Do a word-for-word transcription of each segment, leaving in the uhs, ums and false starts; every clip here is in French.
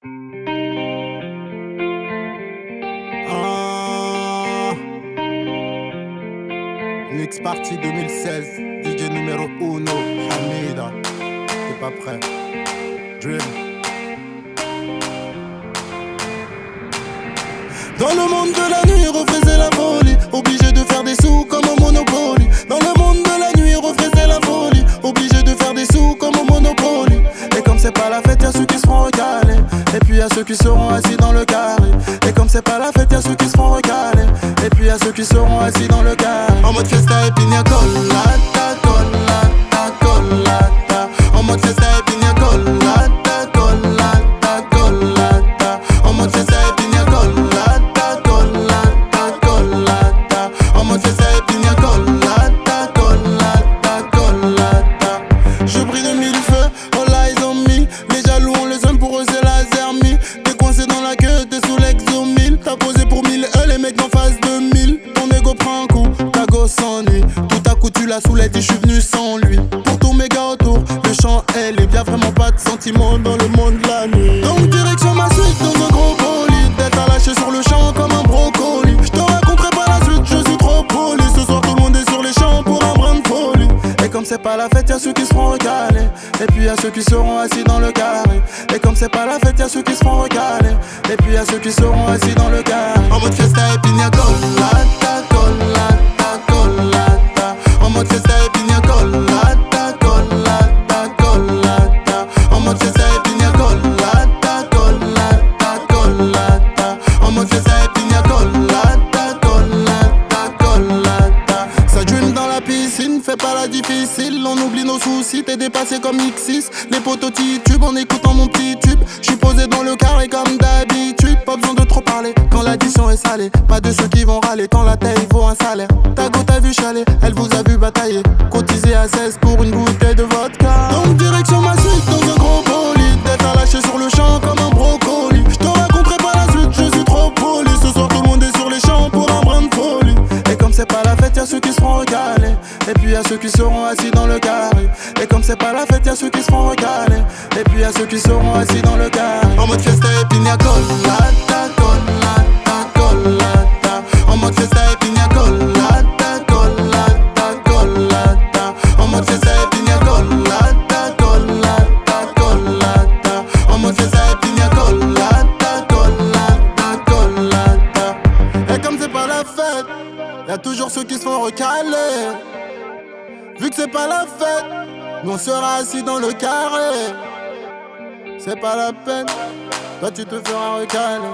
Ah, Mix Party deux mille seize, D J numéro uno, Hamida. T'es pas prêt? Dream. Dans le monde de la nuit, refaisait la folie, obligé de faire des sous comme au Monopoly. Dans le monde de la nuit, refaisait la folie, obligé de faire des sous comme au Monopoly. Et comme c'est pas la fête, y'a ceux qui se feront recaler, et puis y'a ceux qui seront assis dans le carré. Et comme c'est pas la fête, y'a ceux qui se feront recaler, et puis y'a ceux qui seront assis dans le carré. En mode fiesta et pina colada, colada, colada. En mode fiesta et pina colada, colada, colada. En mode fiesta et pina colada, colada, colada. En mode fiesta et pina colada, colada, colada. Je brille de mille feux, all eyes on me. Les jaloux on les aime, pour eux c'est la zermie. T'es coincé dans la queue, t'es sous l'exomile. T'as posé pour mille, eux les mecs d'en face de mille. Ton ego prend un coup, ta gosse s'ennuie. Tout à coup tu la saoules, dit je suis venu sans lui. Pour tous mes gars autour, le chant elle est bien, vraiment pas de sentiments dans le monde de la nuit. Donc direction ma suite dans un gros bolide. Tête à lâcher sur le champ comme un brocoli. Je te raconterai pas la suite, je suis trop poli. Ce soir tout le monde est sur les champs pour un brin de folie. Et comme c'est pas la fête, y'a ceux qui se feront recaler, et puis y'a ceux qui seront assis dans le carré. Et comme c'est pas la fête, y'a ceux qui se feront recaler, et puis y'a ceux qui seront assis dans le carré. En mode fiesta et pina colada, colada, colada. En mode fiesta et pina colada, colada, colada. En mode fiesta et pina colada, colada, colada. En mode fiesta et pina colada, colada, colada. Ça dream dans la piscine, fais pas la difficile. On oublie nos soucis, t'es dépassé comme X six. Les potos titubent en écoutant mon petit tube. J'suis posé dans le carré comme d'habitude. Pas besoin de trop parler quand l'addition est salée. Pas de ceux qui vont râler quand la taille vaut un salaire. Ta go t'a vu chaler, elle vous a vu batailler. Cotiser à seize pour une bouteille de vodka. Donc direction ma suite dans un gros bolide. Tête à lâcher sur le champ comme un brocoli. J'te raconterai pas la suite, je suis trop poli. Ce soir tout le monde est sur les champs pour un brin de folie. Et comme c'est pas la fête, y'a ceux qui se feront recaler, et puis y'a ceux qui seront assis dans le carré. Et comme c'est pas la fête, y'a ceux qui se feront recaler, et puis y'a ceux qui seront assis dans le carré. En mode fiesta et pina colada, colada, colada. En mode fiesta et pina colada, colada, colada. En mode fiesta et pina colada, colada, colada. En mode fiesta et pina colada, colada, colada. Et comme c'est pas la fête, y'a toujours ceux qui se font recaler. Vu que c'est pas la fête, nous on sera assis dans le carré. C'est pas la peine, toi tu te feras recaler.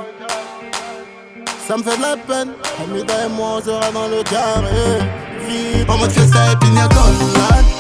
Ça me fait de la peine, Hamida et moi on sera dans le carré. En mode fiesta et pina colada.